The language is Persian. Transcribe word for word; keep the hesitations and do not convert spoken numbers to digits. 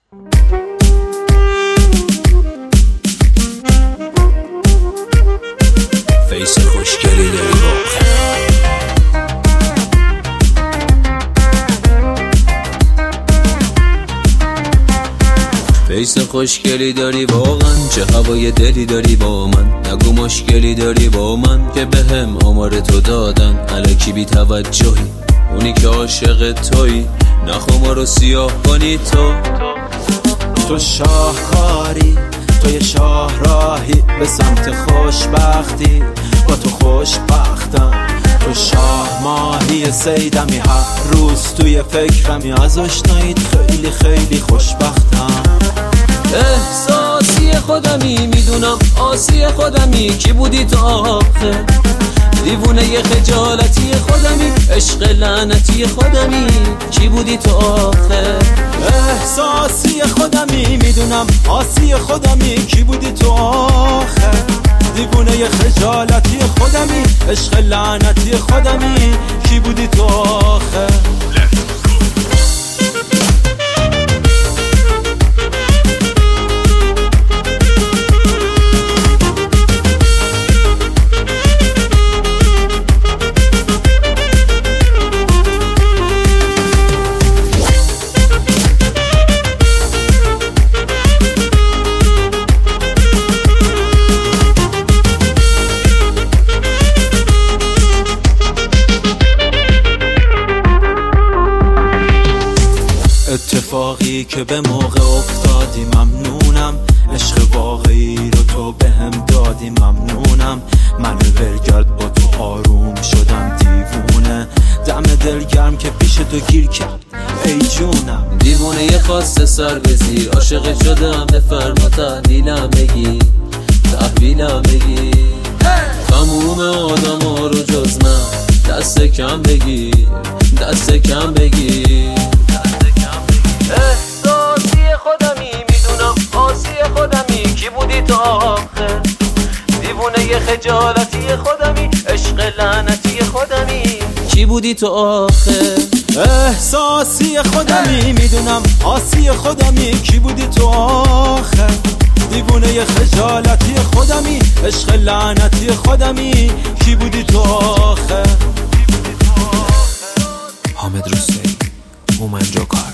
فیس خوشگلی داری واقعا، فیس خوشگلی داری واقعا، چه هوای دلی داری با من، نگو مشکلی داری با من که به هم آمار تو دادن الکی بی توجهی، اونی که عاشق تویی نخوا ما رو سیاه کنی. تو تو شاهکاری، توی شاه راهی به سمت خوشبختی، با تو خوشبختم. تو شاه ماهی سیدمی، هر روز توی فکرمی، از آشناییت خیلی خیلی خوشبختم. احساسی خودمی، میدونم آسی خودمی، کی بودی تو آخه؟ دیوونه ی خجالتی خودمی، عشق لعنتی خودمی، کی بودی تو آخه؟ احساسی خودمی، میدونم آسی خودمی، کی بودی تو آخه؟ دیوونه ی خجالتی خودمی، عشق لعنتی خودمی، کی بودی تو آخه؟ اتفاقی که به موقع افتادی ممنونم، عشق واقعی رو تو به هم دادی ممنونم. من ولگرد با تو آروم شدم دیوونه، دم دلگرم که پیش تو گیر کرد ای جونم. دیوونه یه خواست سر بزیر، عاشق شدم بفرما تحویلم بگی، تحویلم بگی. تموم آدم ها رو جز من دست کم بگی، دست کم بگی. احساسی خودمی، میدونم آسی خودمی، کی بودی تو آخه؟ دیوونه ی خجالتی خودمی، عشق لعنتی خودمی، کی بودی تو آخه؟ احساسی خودمی، میدونم آسی خودمی، کی بودی تو آخه؟ دیوونه ی خجالتی خودمی، عشق لعنتی خودمی، کی بودی تو آخه؟ حامد رستمی، مومن جوکار.